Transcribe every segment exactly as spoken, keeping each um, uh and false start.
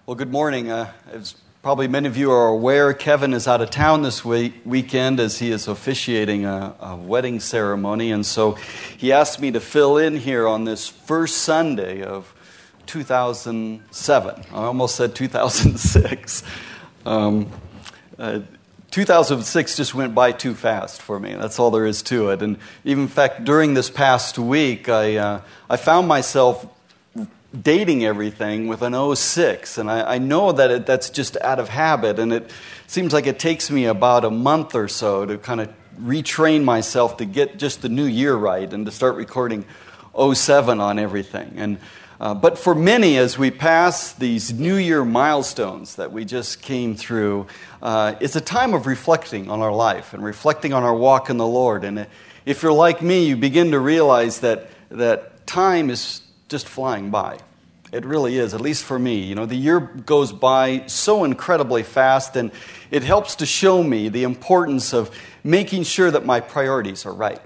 Well, good morning. Uh, as probably many of you are aware, Kevin is out of town this week, weekend as he is officiating a, a wedding ceremony. And so he asked me to fill in here on this first Sunday of two thousand seven. I almost said two thousand six. Um, uh, two thousand six just went by too fast for me. That's all there is to it. And even, in fact, during this past week, I uh, I found myself dating everything with an oh six, and I, I know that it, that's just out of habit, and it seems like it takes me about a month or so to kind of retrain myself to get just the new year right and to start recording oh seven on everything. And uh, but for many, as we pass these New Year milestones that we just came through, uh, it's a time of reflecting on our life and reflecting on our walk in the Lord. And if you're like me, you begin to realize that that time is just flying by. It really is, at least for me. You know, the year goes by so incredibly fast, and it helps to show me the importance of making sure that my priorities are right.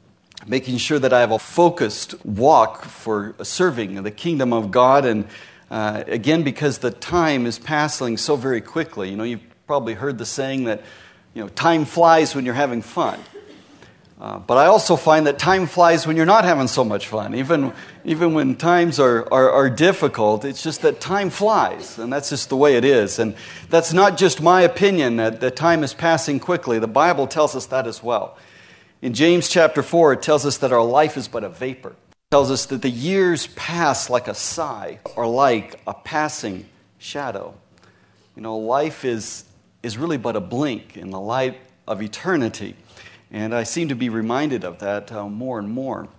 Making sure that I have a focused walk for serving the kingdom of God. And uh, again, because the time is passing so very quickly. You know, you've probably heard the saying that, you know, time flies when you're having fun. Uh, but I also find that time flies when you're not having so much fun. Even even when times are, are, are difficult, it's just that time flies, and that's just the way it is. And that's not just my opinion that, that time is passing quickly. The Bible tells us that as well. In James chapter four, it tells us that our life is but a vapor. It tells us that the years pass like a sigh, or like a passing shadow. You know, life is is really but a blink in the light of eternity. And I seem to be reminded of that uh, more and more.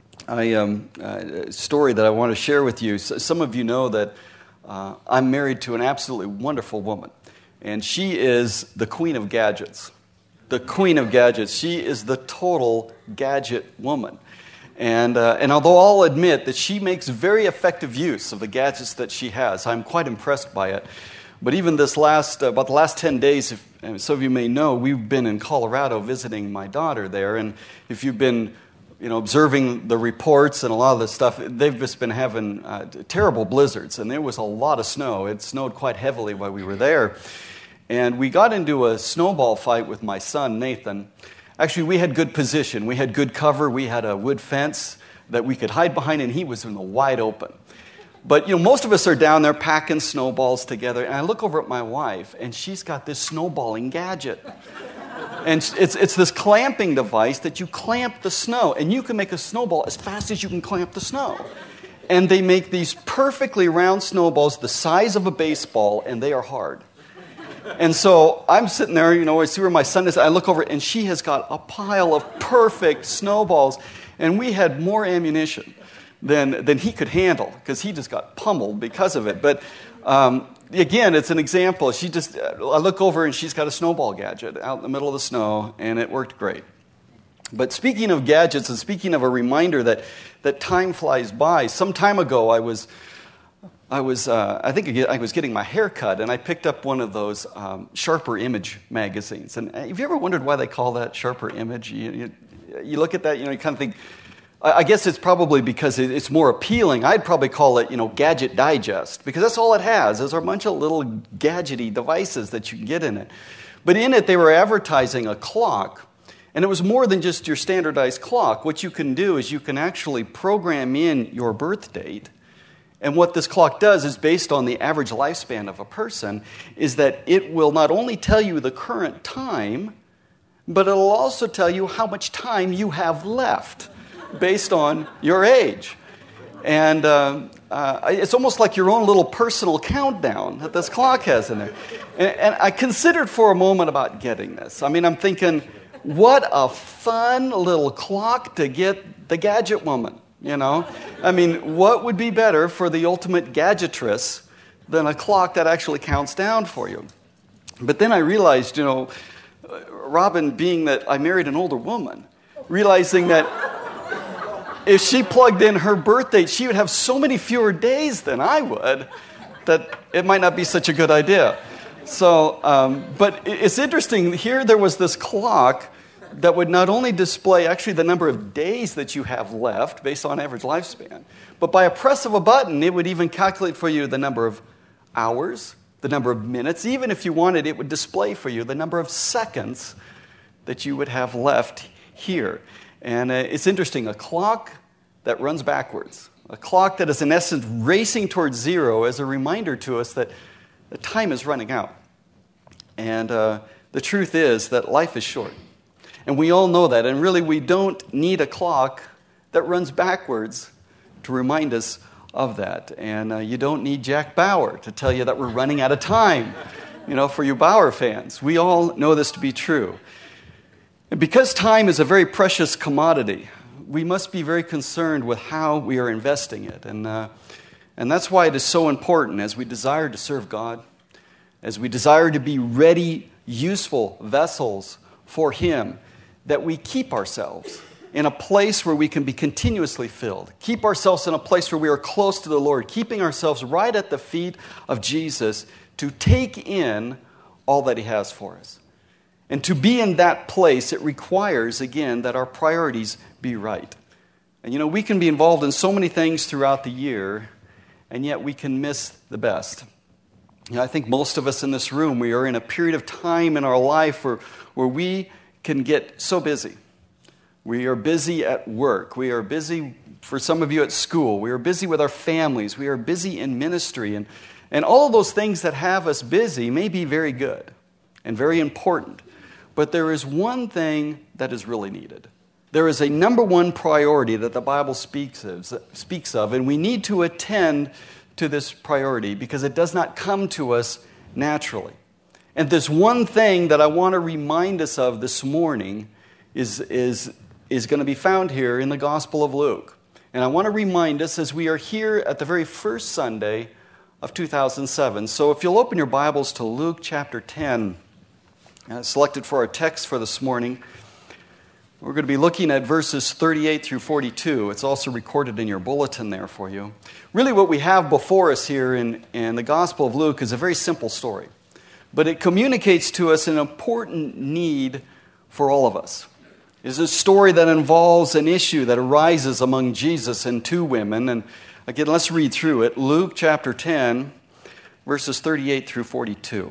I um, uh, a story that I want to share with you. So some of you know that uh, I'm married to an absolutely wonderful woman. And she is the queen of gadgets. The queen of gadgets. She is the total gadget woman. And uh, and although I'll admit that she makes very effective use of the gadgets that she has, I'm quite impressed by it. But even this last, uh, about the last ten days, if, and some of you may know, we've been in Colorado visiting my daughter there. And if you've been, you know, observing the reports and a lot of the stuff, they've just been having uh, terrible blizzards. And there was a lot of snow. It snowed quite heavily while we were there. And we got into a snowball fight with my son, Nathan. Actually, we had good position. We had good cover. We had a wood fence that we could hide behind, and he was in the wide open. But, you know, most of us are down there packing snowballs together, and I look over at my wife, and she's got this snowballing gadget. And it's it's this clamping device that you clamp the snow, and you can make a snowball as fast as you can clamp the snow. And they make these perfectly round snowballs the size of a baseball, and they are hard. And so I'm sitting there, you know, I see where my son is, I look over, and she has got a pile of perfect snowballs, and we had more ammunition than than he could handle, because he just got pummeled because of it. But um, again, it's an example. She just, I look over and she's got a snowball gadget out in the middle of the snow, and it worked great. But speaking of gadgets, and speaking of a reminder that that time flies by, some time ago I was, I was, uh, I think I was getting my hair cut, and I picked up one of those um, Sharper Image magazines. And have you ever wondered why they call that Sharper Image? You, you, you look at that, you know, you kind of think, I guess it's probably because it's more appealing. I'd probably call it, you know, Gadget Digest, because that's all it has. There's a bunch of little gadgety devices that you can get in it. But in it, they were advertising a clock, and it was more than just your standardized clock. What you can do is you can actually program in your birth date, and what this clock does is, based on the average lifespan of a person, is that it will not only tell you the current time, but it'll also tell you how much time you have left, based on your age. And uh, uh, it's almost like your own little personal countdown that this clock has in there. And, and I considered for a moment about getting this. I mean, I'm thinking, what a fun little clock to get the gadget woman, you know? I mean, what would be better for the ultimate gadgetress than a clock that actually counts down for you? But then I realized, you know, Robin, being that I married an older woman, realizing that if she plugged in her birth date, she would have so many fewer days than I would that it might not be such a good idea. So, um, but it's interesting. Here there was this clock that would not only display actually the number of days that you have left based on average lifespan, but by a press of a button, it would even calculate for you the number of hours, the number of minutes. Even if you wanted, it would display for you the number of seconds that you would have left here. And uh, it's interesting, a clock that runs backwards, a clock that is in essence racing towards zero, is a reminder to us that the time is running out. And uh, the truth is that life is short. And we all know that. And really, we don't need a clock that runs backwards to remind us of that. And uh, you don't need Jack Bauer to tell you that we're running out of time, you know, for you Bauer fans. We all know this to be true. And because time is a very precious commodity, we must be very concerned with how we are investing it. And, uh, and that's why it is so important as we desire to serve God, as we desire to be ready, useful vessels for Him, that we keep ourselves in a place where we can be continuously filled. Keep ourselves in a place where we are close to the Lord, keeping ourselves right at the feet of Jesus to take in all that He has for us. And to be in that place, it requires, again, that our priorities be right. And you know, we can be involved in so many things throughout the year, and yet we can miss the best. You know, I think most of us in this room, we are in a period of time in our life where, where we can get so busy. We are busy at work. We are busy, for some of you, at school. We are busy with our families. We are busy in ministry. And, and all of those things that have us busy may be very good and very important. But there is one thing that is really needed. There is a number one priority that the Bible speaks of, speaks of, and we need to attend to this priority because it does not come to us naturally. And this one thing that I want to remind us of this morning is, is, is going to be found here in the Gospel of Luke. And I want to remind us as we are here at the very first Sunday of two thousand seven. So if you'll open your Bibles to Luke chapter ten, uh, selected for our text for this morning, we're going to be looking at verses thirty-eight through forty-two. It's also recorded in your bulletin there for you. Really what we have before us here in, in the Gospel of Luke is a very simple story. But it communicates to us an important need for all of us. It is a story that involves an issue that arises among Jesus and two women. And again, let's read through it. Luke chapter ten, verses thirty-eight through forty-two.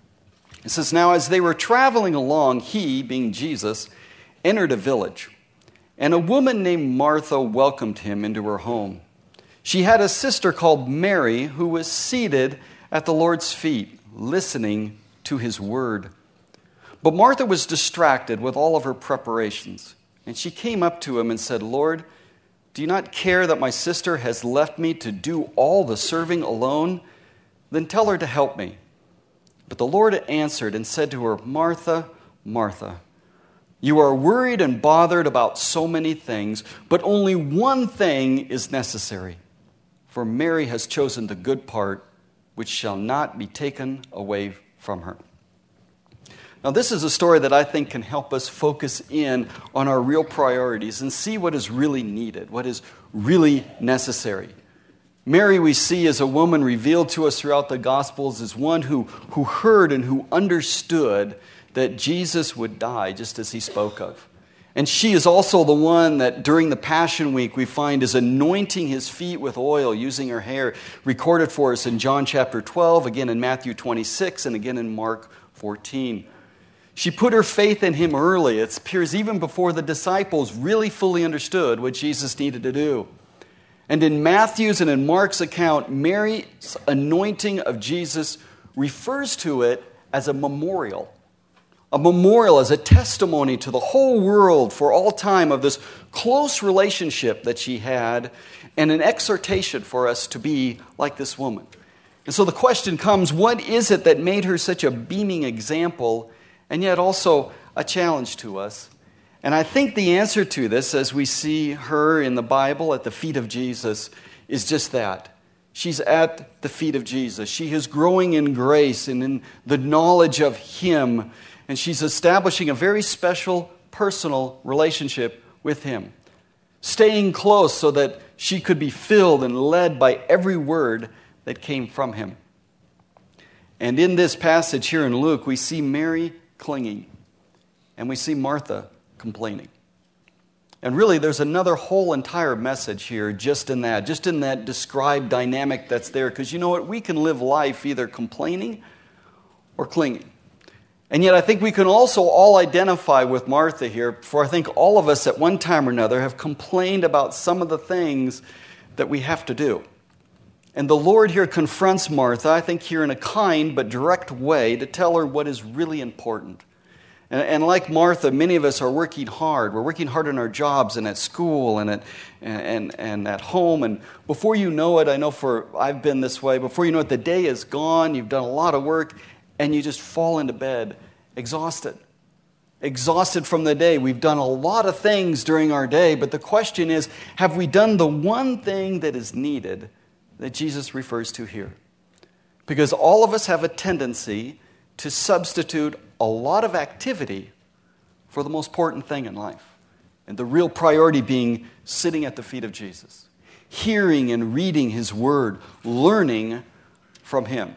It says, "Now as they were traveling along, he, being Jesus, entered a village, and a woman named Martha welcomed him into her home. She had a sister called Mary who was seated at the Lord's feet, listening to His word. But Martha was distracted with all of her preparations, and she came up to him and said, 'Lord, do you not care that my sister has left me to do all the serving alone? Then tell her to help me.' But the Lord answered and said to her, 'Martha, Martha, you are worried and bothered about so many things, but only one thing is necessary. For Mary has chosen the good part, which shall not be taken away from her.'" Now, this is a story that I think can help us focus in on our real priorities and see what is really needed, what is really necessary. Mary, we see, as a woman revealed to us throughout the Gospels, as one who, who heard and who understood that Jesus would die just as He spoke of. And she is also the one that during the Passion Week we find is anointing His feet with oil using her hair, recorded for us in John chapter twelve, again in Matthew twenty-six, and again in Mark fourteen. She put her faith in Him early. It appears even before the disciples really fully understood what Jesus needed to do. And in Matthew's and in Mark's account, Mary's anointing of Jesus refers to it as a memorial. A memorial as a testimony to the whole world for all time of this close relationship that she had, and an exhortation for us to be like this woman. And so the question comes, what is it that made her such a beaming example and yet also a challenge to us? And I think the answer to this, as we see her in the Bible at the feet of Jesus, is just that. She's at the feet of Jesus. She is growing in grace and in the knowledge of Him. And she's establishing a very special personal relationship with Him. Staying close so that she could be filled and led by every word that came from Him. And in this passage here in Luke, we see Mary clinging. And we see Martha complaining. And really, there's another whole entire message here just in that, just in that described dynamic that's there. Because you know what? We can live life either complaining or clinging. And yet I think we can also all identify with Martha here, for I think all of us at one time or another have complained about some of the things that we have to do. And the Lord here confronts Martha, I think here in a kind but direct way, to tell her what is really important. And, and like Martha, many of us are working hard. We're working hard in our jobs and at school and at, and, and at home. And before you know it, I know for I've been this way, before you know it, the day is gone, you've done a lot of work, and you just fall into bed exhausted. Exhausted from the day. We've done a lot of things during our day, but the question is, have we done the one thing that is needed that Jesus refers to here? Because all of us have a tendency to substitute a lot of activity for the most important thing in life. And the real priority being sitting at the feet of Jesus, hearing and reading His Word, learning from Him.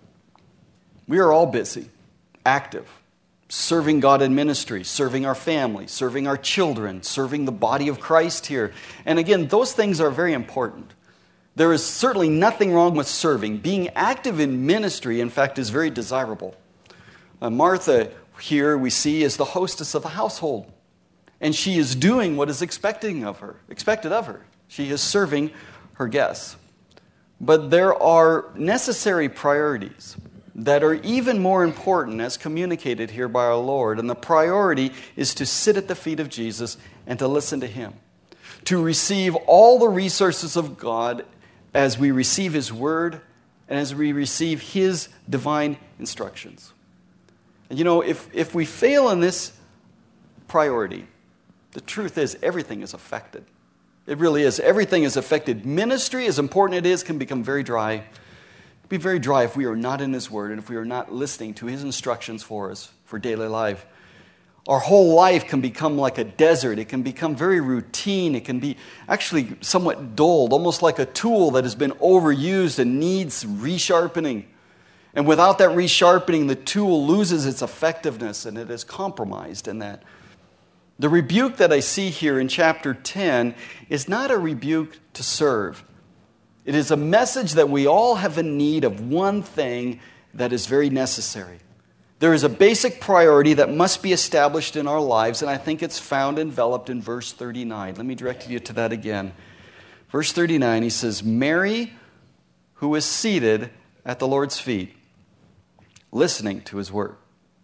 We are all busy, active, serving God in ministry, serving our family, serving our children, serving the body of Christ here. And again, those things are very important. There is certainly nothing wrong with serving. Being active in ministry, in fact, is very desirable. Uh, Martha here we see is the hostess of the household. And she is doing what is expecting of her, expected of her. She is serving her guests. But there are necessary priorities that are even more important as communicated here by our Lord. And the priority is to sit at the feet of Jesus and to listen to Him. To receive all the resources of God as we receive His Word and as we receive His divine instructions. And you know, if, if we fail in this priority, the truth is everything is affected. It really is. Everything is affected. Ministry, as important it is, can become very dry. It can be very dry if we are not in His Word and if we are not listening to His instructions for us for daily life. Our whole life can become like a desert. It can become very routine. It can be actually somewhat dulled, almost like a tool that has been overused and needs resharpening. And without that resharpening, the tool loses its effectiveness and it is compromised in that. The rebuke that I see here in chapter ten is not a rebuke to serve. It is a message that we all have a need of one thing that is very necessary. There is a basic priority that must be established in our lives, and I think it's found enveloped in verse thirty-nine. Let me direct you to that again. Verse thirty-nine, he says, Mary, who is seated at the Lord's feet, listening to His Word.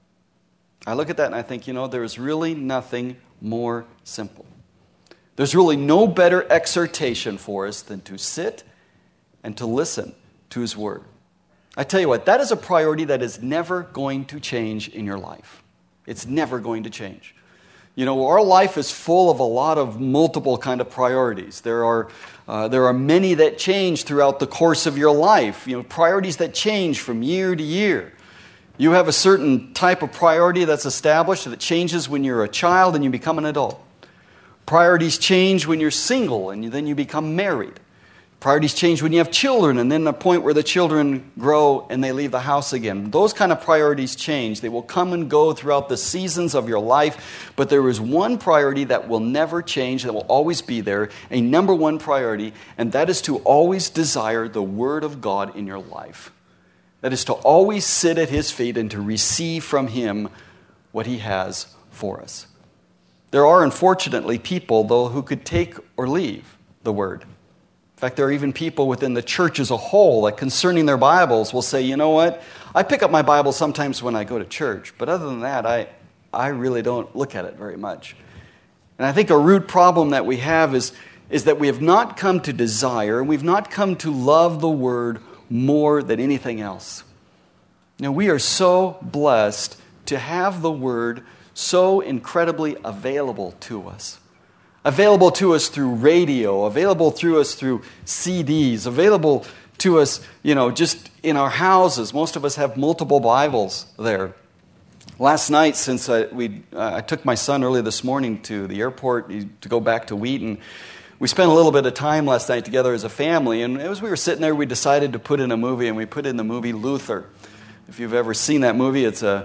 I look at that and I think, you know, there is really nothing more simple. There's really no better exhortation for us than to sit and to listen to His Word. I tell you what, that is a priority that is never going to change in your life. It's never going to change. You know, our life is full of a lot of multiple kind of priorities. There are uh, there are many that change throughout the course of your life. You know, priorities that change from year to year. You have a certain type of priority that's established that changes when you're a child and you become an adult. Priorities change when you're single and then you become married. Priorities change when you have children and then the point where the children grow and they leave the house again. Those kind of priorities change. They will come and go throughout the seasons of your life, but there is one priority that will never change, that will always be there, a number one priority, and that is to always desire the Word of God in your life. That is to always sit at His feet and to receive from Him what He has for us. There are, unfortunately, people, though, who could take or leave the Word. In fact, there are even people within the church as a whole that concerning their Bibles will say, you know what, I pick up my Bible sometimes when I go to church, but other than that, I, I really don't look at it very much. And I think a root problem that we have is, is that we have not come to desire, and we've not come to love the Word more than anything else. Now, we are so blessed to have the Word so incredibly available to us. Available to us through radio, available to us through C Ds, available to us, you know, just in our houses. Most of us have multiple Bibles there. Last night, since I, we, uh, I took my son early this morning to the airport to go back to Wheaton, we spent a little bit of time last night together as a family, and as we were sitting there, we decided to put in a movie, and we put in the movie Luther. If you've ever seen that movie, it's a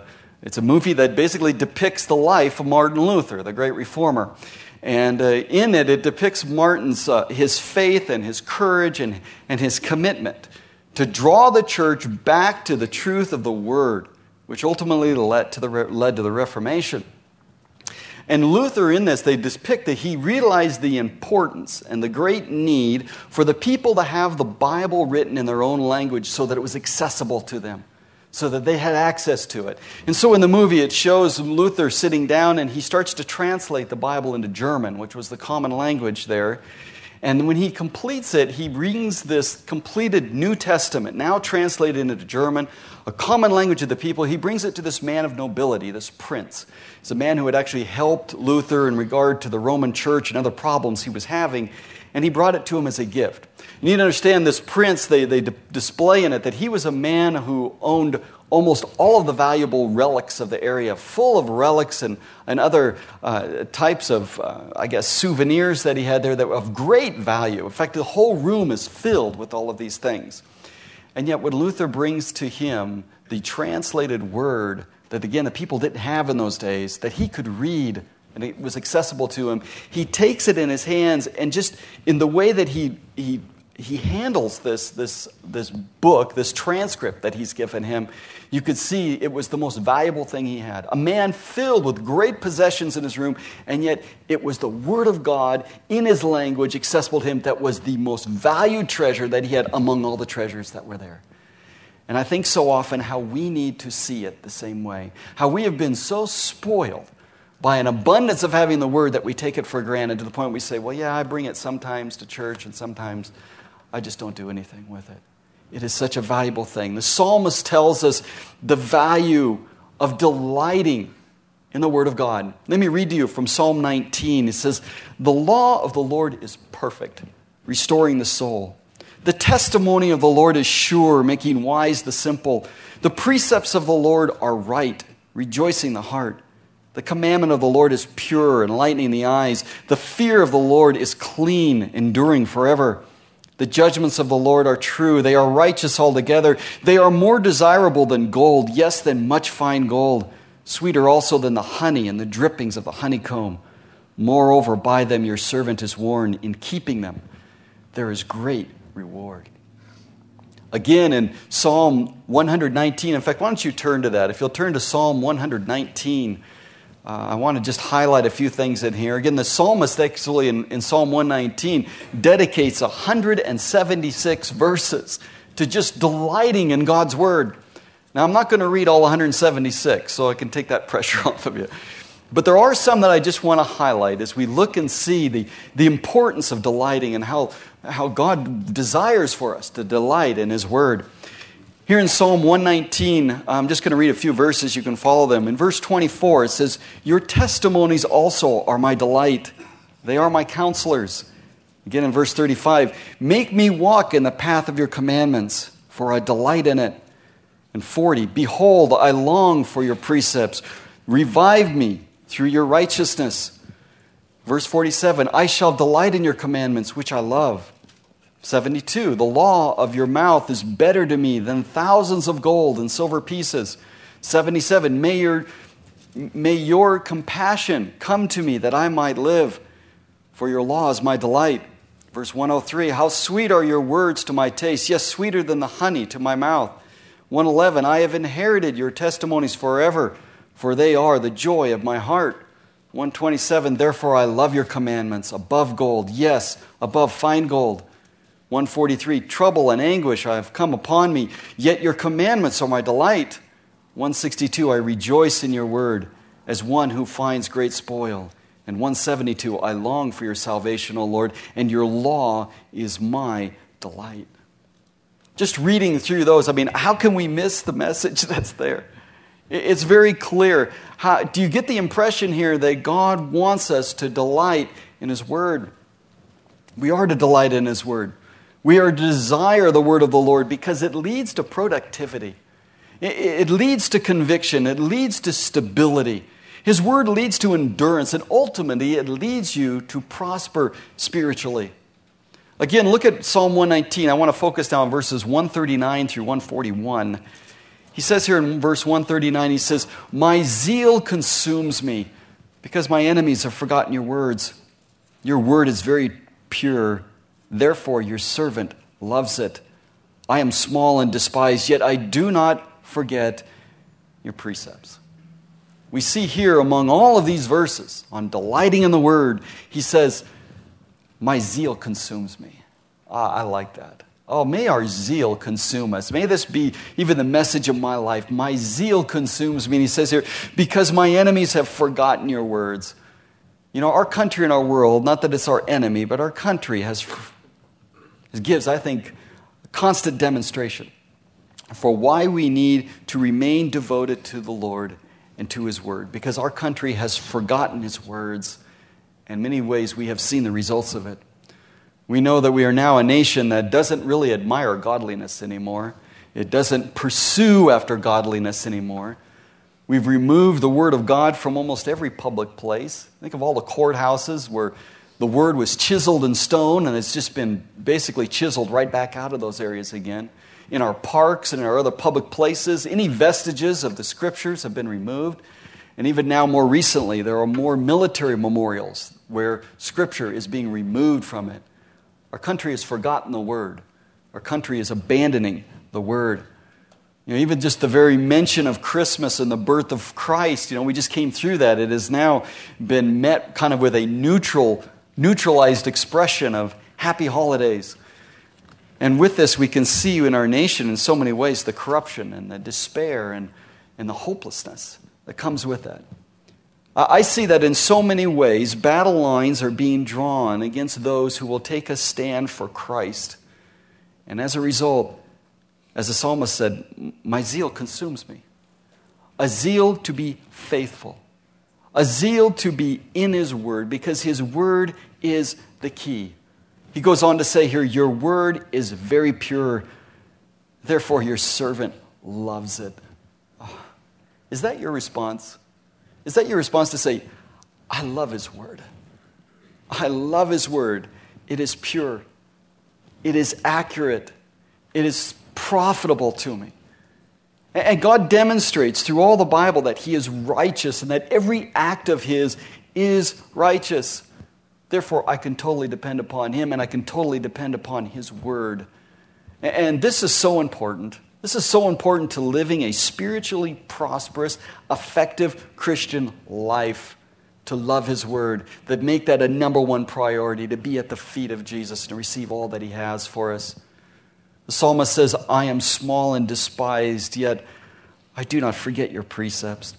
It's a movie that basically depicts the life of Martin Luther, the great reformer. And uh, in it, it depicts Martin's, uh, his faith and his courage and, and his commitment to draw the church back to the truth of the Word, which ultimately led to the, led to the Reformation. And Luther, in this, they depict that he realized the importance and the great need for the people to have the Bible written in their own language so that it was accessible to them, so that they had access to it. And so in the movie, it shows Luther sitting down and he starts to translate the Bible into German, which was the common language there. And when he completes it, he brings this completed New Testament, now translated into German, a common language of the people. He brings it to this man of nobility, this prince. He's a man who had actually helped Luther in regard to the Roman church and other problems he was having, and he brought it to him as a gift. You need to understand this prince, they, they display in it that he was a man who owned almost all of the valuable relics of the area, full of relics and, and other uh, types of, uh, I guess, souvenirs that he had there that were of great value. In fact, the whole room is filled with all of these things. And yet when Luther brings to him the translated word that, again, the people didn't have in those days, that he could read and it was accessible to him, he takes it in his hands and just in the way that he he he handles this, this, this book, this transcript that he's given him, you could see it was the most valuable thing he had. A man filled with great possessions in his room, and yet it was the Word of God in his language accessible to him that was the most valued treasure that he had among all the treasures that were there. And I think so often how we need to see it the same way. How we have been so spoiled by an abundance of having the Word that we take it for granted to the point we say, well, yeah, I bring it sometimes to church and sometimes I just don't do anything with it. It is such a valuable thing. The psalmist tells us the value of delighting in the Word of God. Let me read to you from Psalm nineteen. It says, "The law of the Lord is perfect, restoring the soul. The testimony of the Lord is sure, making wise the simple. The precepts of the Lord are right, rejoicing the heart. The commandment of the Lord is pure, enlightening the eyes. The fear of the Lord is clean, enduring forever. The judgments of the Lord are true. They are righteous altogether. They are more desirable than gold, yes, than much fine gold. Sweeter also than the honey and the drippings of the honeycomb. Moreover, by them your servant is warned. In keeping them, there is great reward." Again, in Psalm one nineteen, in fact, why don't you turn to that? If you'll turn to Psalm one nineteen, Uh, I want to just highlight a few things in here. Again, the psalmist actually in, in Psalm one nineteen dedicates one hundred seventy-six verses to just delighting in God's Word. Now, I'm not going to read all one hundred seventy-six, so I can take that pressure off of you. But there are some that I just want to highlight as we look and see the, the importance of delighting and how, how God desires for us to delight in His Word. Here in Psalm one nineteen, I'm just going to read a few verses. You can follow them. In verse twenty-four, it says, "Your testimonies also are my delight. They are my counselors." Again in verse thirty-five, "Make me walk in the path of your commandments, for I delight in it." And forty, "Behold, I long for your precepts. Revive me through your righteousness." Verse forty-seven, "I shall delight in your commandments, which I love." seventy-two, "The law of your mouth is better to me than thousands of gold and silver pieces." seventy-seven, may your, may your compassion come to me that I might live, for your law is my delight." Verse one oh three, "How sweet are your words to my taste, yes, sweeter than the honey to my mouth." one eleven, "I have inherited your testimonies forever, for they are the joy of my heart." one twenty-seven, "Therefore I love your commandments above gold, yes, above fine gold." one forty-three, "Trouble and anguish have come upon me, yet your commandments are my delight." one sixty-two, "I rejoice in your word as one who finds great spoil." And one seventy-two, "I long for your salvation, O Lord, and your law is my delight." Just reading through those, I mean, how can we miss the message that's there? It's very clear. How, do you get the impression here that God wants us to delight in His Word? We are to delight in His Word. We are to desire the Word of the Lord because it leads to productivity. It leads to conviction. It leads to stability. His Word leads to endurance, and ultimately it leads you to prosper spiritually. Again, look at Psalm one nineteen. I want to focus now on verses one thirty-nine through one forty-one. He says here in verse one thirty-nine, he says, my zeal consumes me because my enemies have forgotten your words. Your word is very pure. Therefore, your servant loves it. I am small and despised, yet I do not forget your precepts. We see here among all of these verses on delighting in the word, he says, my zeal consumes me. Ah, I like that. Oh, may our zeal consume us. May this be even the message of my life. My zeal consumes me. And he says here, because my enemies have forgotten your words. You know, our country and our world, not that it's our enemy, but our country has gives, I think, a constant demonstration for why we need to remain devoted to the Lord and to His Word. Because our country has forgotten His words. In many ways, we have seen the results of it. We know that we are now a nation that doesn't really admire godliness anymore. It doesn't pursue after godliness anymore. We've removed the Word of God from almost every public place. Think of all the courthouses where the Word was chiseled in stone, and it's just been basically chiseled right back out of those areas again. In our parks and our other public places, any vestiges of the Scriptures have been removed. And even now, more recently, there are more military memorials where Scripture is being removed from it. Our country has forgotten the Word. Our country is abandoning the Word. You know, even just the very mention of Christmas and the birth of Christ, you know, we just came through that. It has now been met kind of with a neutral, neutralized expression of happy holidays. And with this, we can see in our nation in so many ways the corruption and the despair and, and the hopelessness that comes with that. I see that in so many ways, battle lines are being drawn against those who will take a stand for Christ. And as a result, as the psalmist said, my zeal consumes me. A zeal to be faithful. A zeal to be in His Word, because His Word is the key. He goes on to say here, your Word is very pure. Therefore, your servant loves it. Oh, is that your response? Is that your response to say, I love His Word. I love His Word. It is pure. It is accurate. It is profitable to me. And God demonstrates through all the Bible that He is righteous and that every act of His is righteous. Therefore, I can totally depend upon Him, and I can totally depend upon His Word. And this is so important. This is so important to living a spiritually prosperous, effective Christian life, to love His Word, that make that a number one priority, to be at the feet of Jesus and to receive all that He has for us. The psalmist says, I am small and despised, yet I do not forget your precepts.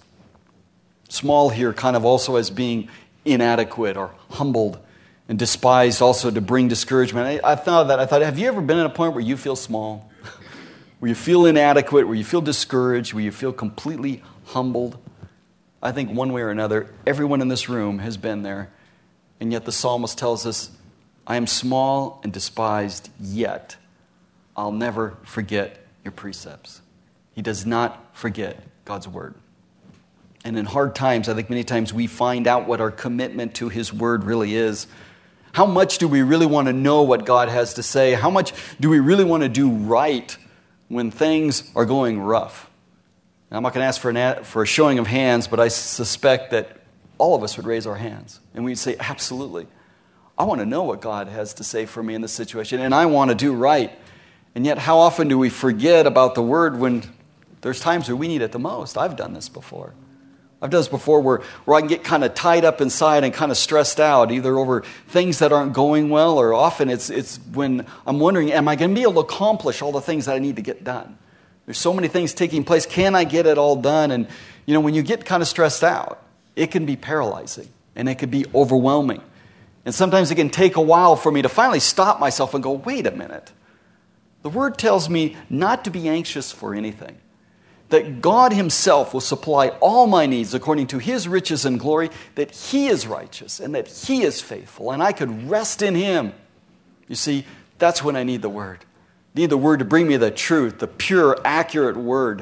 Small here kind of also as being inadequate or humbled, and despised also to bring discouragement. I, I thought of that. I thought, have you ever been at a point where you feel small? Where you feel inadequate, where you feel discouraged, where you feel completely humbled? I think one way or another, everyone in this room has been there. And yet the psalmist tells us, I am small and despised, yet I'll never forget your precepts. He does not forget God's Word. And in hard times, I think many times we find out what our commitment to His Word really is. How much do we really want to know what God has to say? How much do we really want to do right when things are going rough? Now, I'm not going to ask for, an, for a showing of hands, but I suspect that all of us would raise our hands. And we'd say, absolutely. I want to know what God has to say for me in this situation, and I want to do right. And yet, how often do we forget about the Word when there's times where we need it the most? I've done this before. I've done this before where, where I can get kind of tied up inside and kind of stressed out, either over things that aren't going well, or often it's it's when I'm wondering, am I going to be able to accomplish all the things that I need to get done? There's so many things taking place. Can I get it all done? And, you know, when you get kind of stressed out, it can be paralyzing and it can be overwhelming. And sometimes it can take a while for me to finally stop myself and go, wait a minute. The Word tells me not to be anxious for anything. That God Himself will supply all my needs according to His riches and glory, that He is righteous and that He is faithful, and I could rest in Him. You see, that's when I need the Word. I need the Word to bring me the truth, the pure, accurate Word.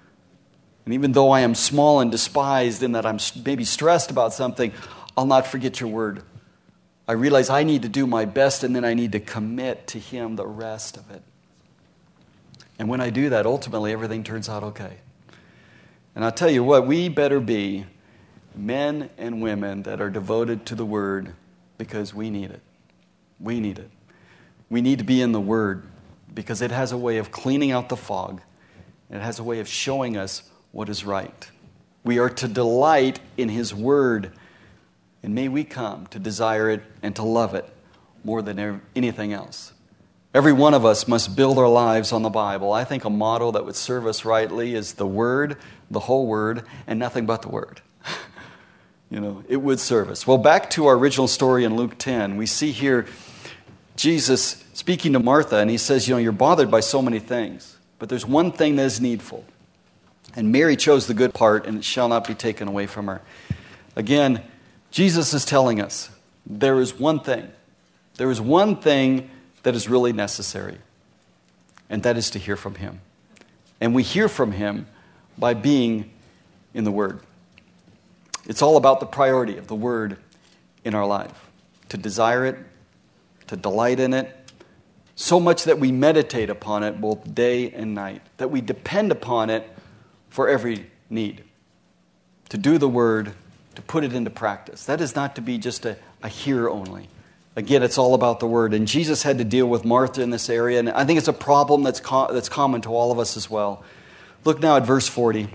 And even though I am small and despised in that I'm maybe stressed about something, I'll not forget your Word. I realize I need to do my best, and then I need to commit to Him the rest of it. And when I do that, ultimately everything turns out okay. And I'll tell you what, we better be men and women that are devoted to the Word because we need it. We need it. We need to be in the Word because it has a way of cleaning out the fog. It has a way of showing us what is right. We are to delight in His Word, and may we come to desire it and to love it more than anything else. Every one of us must build our lives on the Bible. I think a motto that would serve us rightly is the Word, the whole Word, and nothing but the Word. You know, it would serve us. Well, back to our original story in Luke ten, we see here Jesus speaking to Martha, and He says, you know, you're bothered by so many things, but there's one thing that is needful. And Mary chose the good part, and it shall not be taken away from her. Again, Jesus is telling us there is one thing. There is one thing that is really necessary, and that is to hear from Him. And we hear from Him by being in the Word. It's all about the priority of the Word in our life. To desire it, to delight in it, so much that we meditate upon it both day and night, that we depend upon it for every need. To do the Word, to put it into practice. That is not to be just a, a hearer only. Again, it's all about the Word. And Jesus had to deal with Martha in this area, and I think it's a problem that's co- that's common to all of us as well. Look now at verse forty.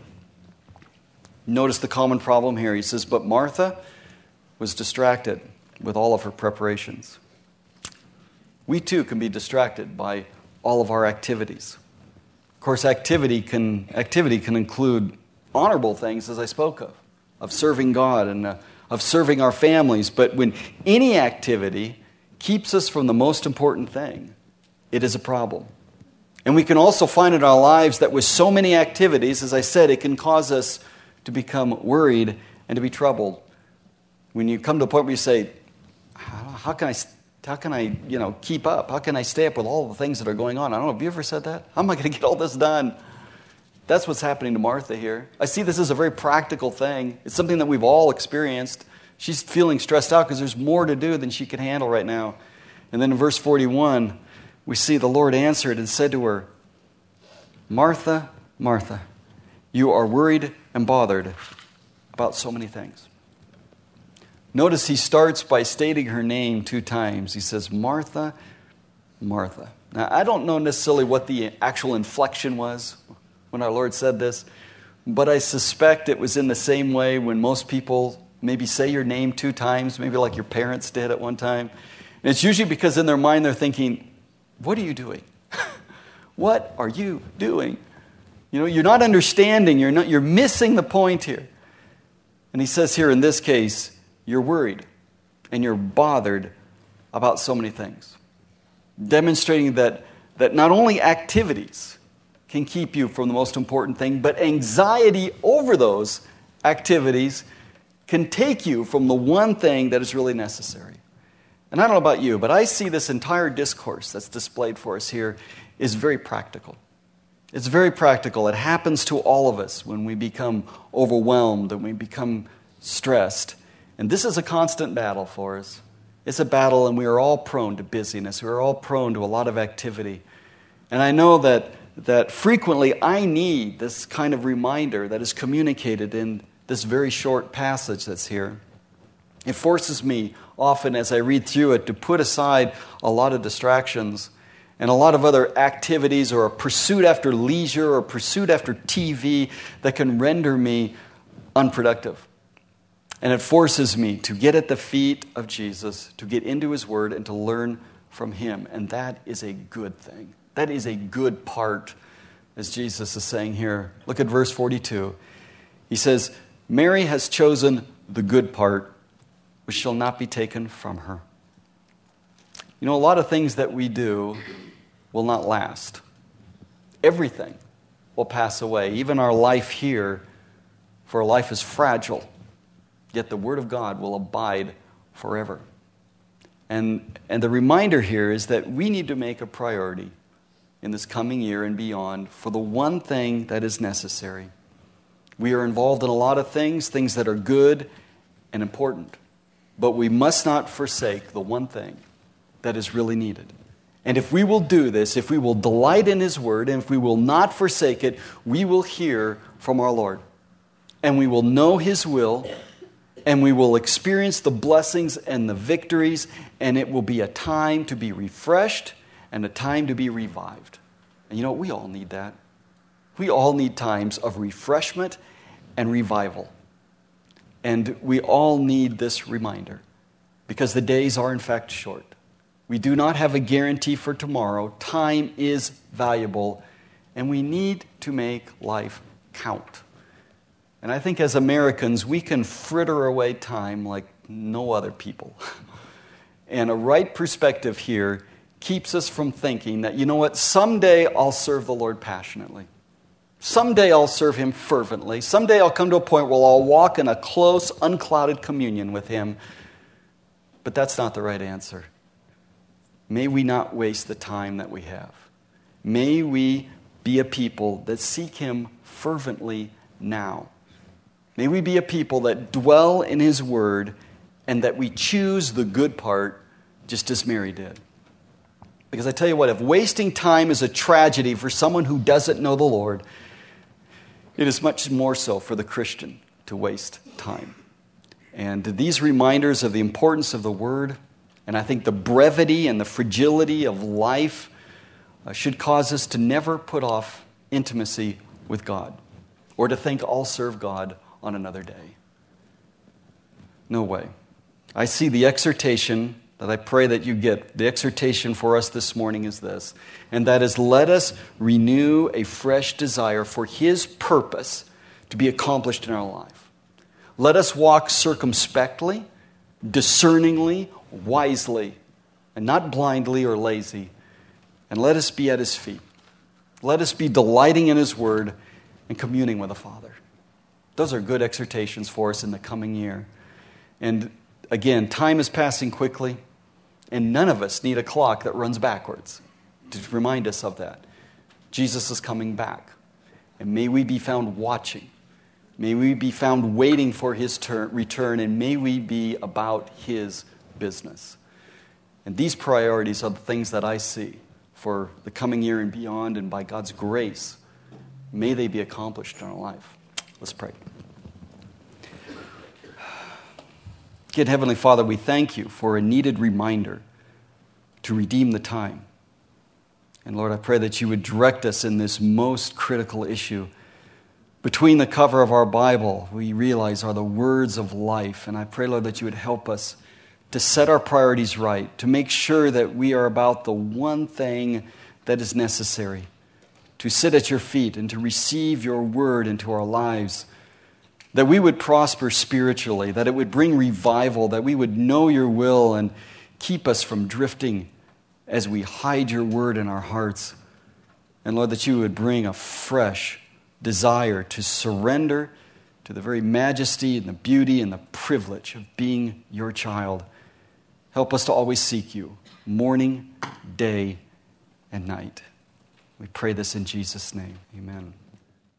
Notice the common problem here. He says, but Martha was distracted with all of her preparations. We too can be distracted by all of our activities. Of course, activity can activity can include honorable things, as I spoke of, of serving God and uh, of serving our families. But when any activity keeps us from the most important thing, it is a problem. And we can also find in our lives that with so many activities, as I said, it can cause us to become worried and to be troubled. When you come to a point where you say, how, how can I how can I, you know, keep up? How can I stay up with all the things that are going on? I don't know, have you ever said that? How am I going to get all this done? That's what's happening to Martha here. I see this as a very practical thing. It's something that we've all experienced. She's feeling stressed out because there's more to do than she can handle right now. And then in verse forty-one, we see the Lord answered and said to her, Martha, Martha, you are worried and bothered about so many things. Notice He starts by stating her name two times. He says, Martha, Martha. Now, I don't know necessarily what the actual inflection was when our Lord said this, but I suspect it was in the same way when most people maybe say your name two times, maybe like your parents did at one time. And it's usually because in their mind they're thinking, what are you doing? What are you doing? You know, you're not understanding, you're not, you're missing the point here. And He says here in this case, you're worried and you're bothered about so many things. Demonstrating that, that not only activities can keep you from the most important thing, but anxiety over those activities can take you from the one thing that is really necessary. And I don't know about you, but I see this entire discourse that's displayed for us here is very practical. It's very practical. It happens to all of us when we become overwhelmed and we become stressed. And this is a constant battle for us. It's a battle, and we are all prone to busyness. We are all prone to a lot of activity. And I know that, that frequently I need this kind of reminder that is communicated in this very short passage that's here. It forces me often as I read through it to put aside a lot of distractions and a lot of other activities or a pursuit after leisure or a pursuit after T V that can render me unproductive. And it forces me to get at the feet of Jesus, to get into His Word, and to learn from Him. And that is a good thing. That is a good part, as Jesus is saying here. Look at verse forty-two. He says, Mary has chosen the good part, which shall not be taken from her. You know, a lot of things that we do will not last. Everything will pass away. Even our life here, for life is fragile. Yet the Word of God will abide forever. And, and the reminder here is that we need to make a priority in this coming year and beyond for the one thing that is necessary. We are involved in a lot of things, things that are good and important. But we must not forsake the one thing that is really needed. And if we will do this, if we will delight in His word, and if we will not forsake it, we will hear from our Lord. And we will know His will, and we will experience the blessings and the victories, and it will be a time to be refreshed and a time to be revived. And you know, we all need that. We all need times of refreshment and revival. And we all need this reminder, because the days are in fact short. We do not have a guarantee for tomorrow. Time is valuable, and we need to make life count. And I think as Americans, we can fritter away time like no other people. And a right perspective here keeps us from thinking that, you know what, someday I'll serve the Lord passionately. Someday I'll serve Him fervently. Someday I'll come to a point where I'll walk in a close, unclouded communion with Him. But that's not the right answer. May we not waste the time that we have. May we be a people that seek Him fervently now. May we be a people that dwell in His word and that we choose the good part just as Mary did. Because I tell you what, if wasting time is a tragedy for someone who doesn't know the Lord, it is much more so for the Christian to waste time. And these reminders of the importance of the word, and I think the brevity and the fragility of life uh, should cause us to never put off intimacy with God or to think I'll serve God on another day. No way. I see the exhortation that I pray that you get. The exhortation for us this morning is this, and that is, let us renew a fresh desire for His purpose to be accomplished in our life. Let us walk circumspectly, discerningly, wisely, and not blindly or lazy. And let us be at His feet. Let us be delighting in His word and communing with the Father. Those are good exhortations for us in the coming year. And again, time is passing quickly, and none of us need a clock that runs backwards to remind us of that. Jesus is coming back. And may we be found watching. May we be found waiting for His turn, return, and may we be about His business. And these priorities are the things that I see for the coming year and beyond, and by God's grace, may they be accomplished in our life. Let's pray. Again, Heavenly Father, we thank You for a needed reminder to redeem the time. And Lord, I pray that You would direct us in this most critical issue. Between the cover of our Bible, we realize are the words of life. And I pray, Lord, that You would help us to set our priorities right, to make sure that we are about the one thing that is necessary, to sit at Your feet and to receive Your word into our lives, that we would prosper spiritually, that it would bring revival, that we would know Your will and keep us from drifting as we hide Your word in our hearts. And Lord, that You would bring a fresh desire to surrender to the very majesty and the beauty and the privilege of being Your child. Help us to always seek You, morning, day, and night. We pray this in Jesus' name. Amen.